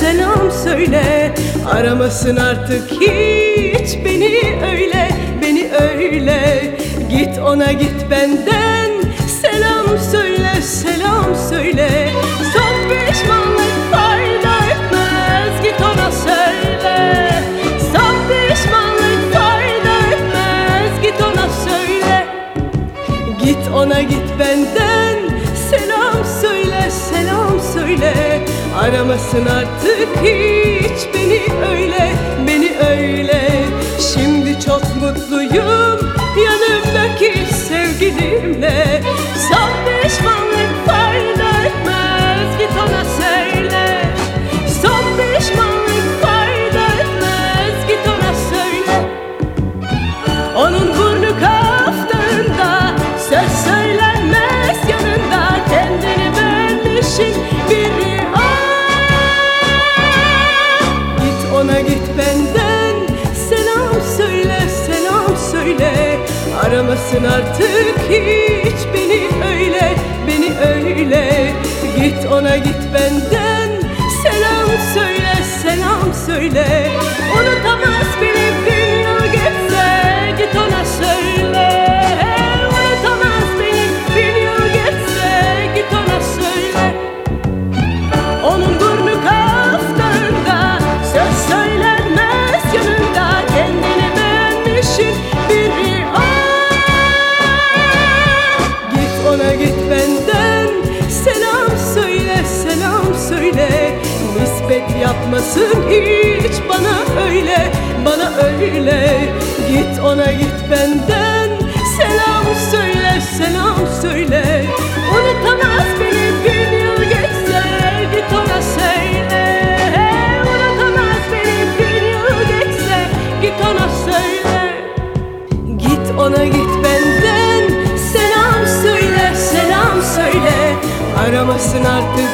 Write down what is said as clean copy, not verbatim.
selam söyle. Aramasın artık hiç beni öyle, beni öyle. Git ona git benden selam söyle, selam söyle. Son pişmanlık fayda etmez, git ona söyle. Son pişmanlık fayda etmez, git ona söyle. Git ona git benden selam söyle, selam söyle. Aramasın artık hiç beni öyle, beni öyle. Şimdi çok mutluyum yanımdaki sevgilimle. Son pişmanlık fayda etmez, git ona söyle. Son pişmanlık fayda etmez, git ona söyle. Onun burnu kaftağında, söz söylenmez yanında. Kendini beğenmişin biri Git ona git benden selam söyle, selam söyle. Aramasın artık hiç beni öyle, beni öyle. Git ona git benden selam söyle, selam söyle. Unutamaz beni bin yıl geçse, git ona söyle. Unutamaz beni bin yıl geçse, git ona söyle. Onun burnu kaftağında, söz söylenmez yanında. Kendini beğenmişin biri Git ona git benden selam söyle, selam söyle. Nispet yapmasın hiç bana öyle, bana öyle. Git ona git benden selam söyle, selam söyle. Unutamaz beni bin yıl geçse, git ona söyle. Unutamaz beni bin yıl geçse, git ona söyle. Git ona git benden selam söyle, selam söyle. Aramasın artık